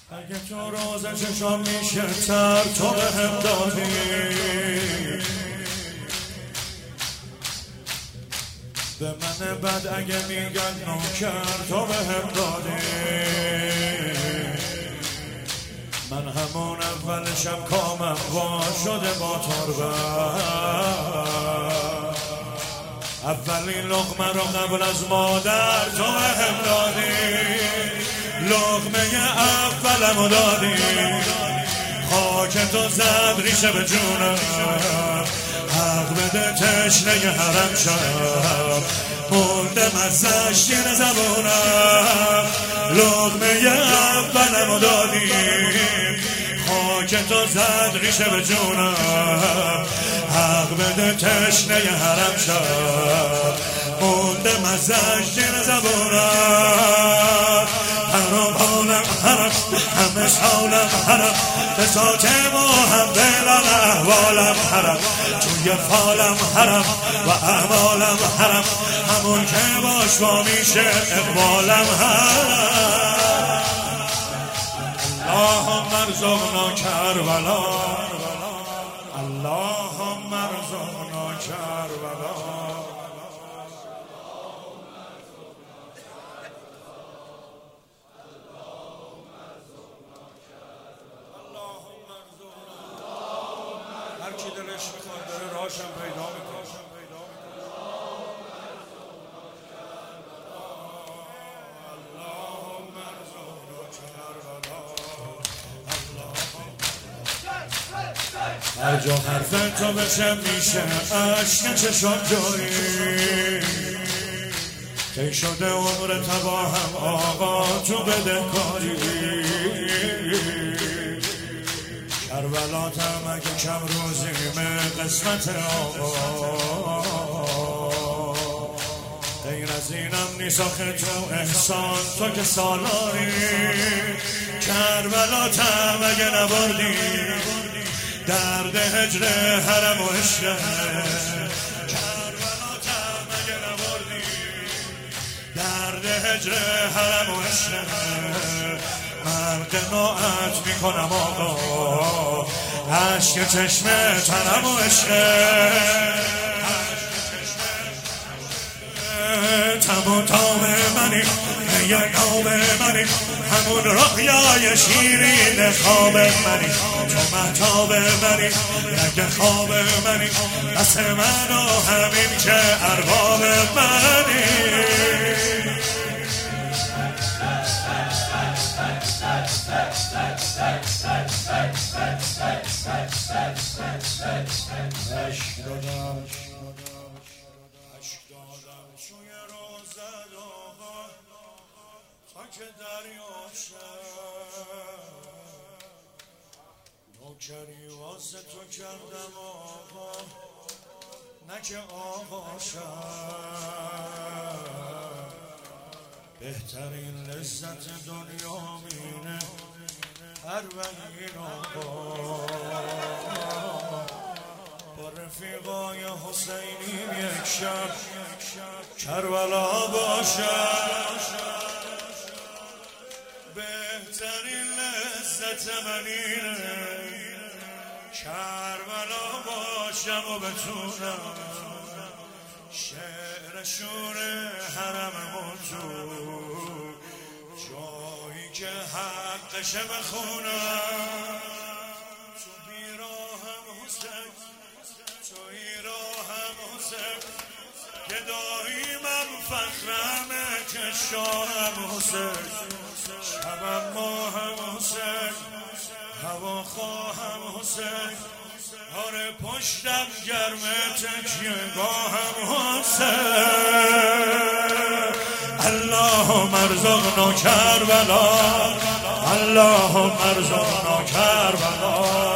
اگه تو روز چشام میشه تر تو بهم دادی، به من بد اگه میگن نوکر تو بهم دادی. من همون اول شب کامم وا شده با تربت، اولین لقمه رو قبل از مادر تو بهم دادی، لقمه اولمو دادی، خاک تو زد ریشه به جونم، حق بده تشنه حرم شب مونده مزش زیر زبونم، لقمه اولمو دادی، خاک تو زد ریشه به جونم، حق بده تشنه حرم شب مونده مزش زیر زبونم. حرام حالم حرم همه سالم حرم، به ساته ما هم دلم احوالم حرم، توی فالم حرم و احوالم حرم، همون که باش با میشه اقبالم حرم. اللهم ارزقنا کربلا، اللهم ارزقنا کربلا. هر کی دلش میخواد داره راهشم پیدا میکنه. هر جا حرف تو بشه میشه عشق چشم جاری، طی شده عمر تباهم آقا تو بده کاری، کربلاتم اگه کم روزیمه قسمت آقا، غیر از اینم نیست آخه تو احسان تو که سالاری، کربلاتم اگه نبردی درد هجر حرم و عشقه، کربلاتم اگه نبردی درد هجر حرم و عشقه، من قناعت میکنم آقا عشق چشم ترم و عشقه، تم و تام منی یه نام منی، همون رویای شیرین خواب منی، تو مهتاب منی رنگ خواب منی، دست من و همین که ارباب منی. عشق دادم توی روزت آقا تا که دریا شد، نوکری واسه تو کردم آقا نه که آقا شد، بهترین لذت دنیا مینه اربعین آقا، با رفیقای حسینیم یک شب کربلا باشد، بهترین لذت من اینه کربلا باشم و بتونم شعر شور حرممون تو جایی که حقشه بخونم، تو بیراهم حسین توی راهم حسین، گداییمم فخرمه که شاهم حسین، شبم ماهم حسین، هوا خواهم حسین، آره پشتم گرمه تکیه گاهم حسین. اللهم ارزقنا کربلا، اللهم ارزقنا کربلا.